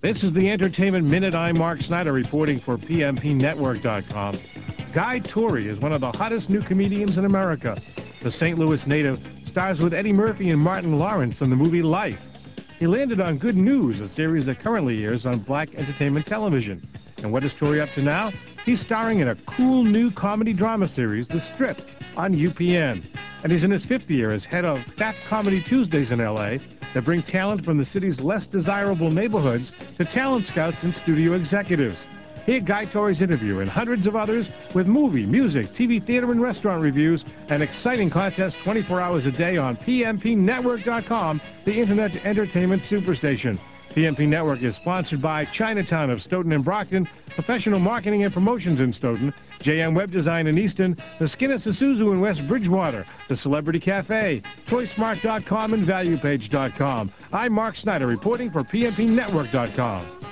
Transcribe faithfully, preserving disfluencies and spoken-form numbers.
This is the Entertainment Minute. I'm Mark Snyder reporting for P M P network dot com. Guy Torry is one of the hottest new comedians in America. The Saint Louis native stars with Eddie Murphy and Martin Lawrence in the movie Life. He landed on Good News, a series that currently airs on Black Entertainment Television. And what is Torry up to now? He's starring in a cool new comedy drama series, The Strip, on U P N. And he's in his fifth year as head of Fat Comedy Tuesdays in L A that bring talent from the city's less desirable neighborhoods to talent scouts and studio executives. Hear Guy Torry's interview and hundreds of others with movie, music, T V, theater, and restaurant reviews and exciting contests twenty-four hours a day on P M P network dot com, the Internet Entertainment Superstation. P M P Network is sponsored by Chinatown of Stoughton and Brockton, Professional Marketing and Promotions in Stoughton, J M Web Design in Easton, the Skinner Isuzu in West Bridgewater, the Celebrity Cafe, Toy Smart dot com, and Value Page dot com. I'm Mark Snyder reporting for P M P network dot com.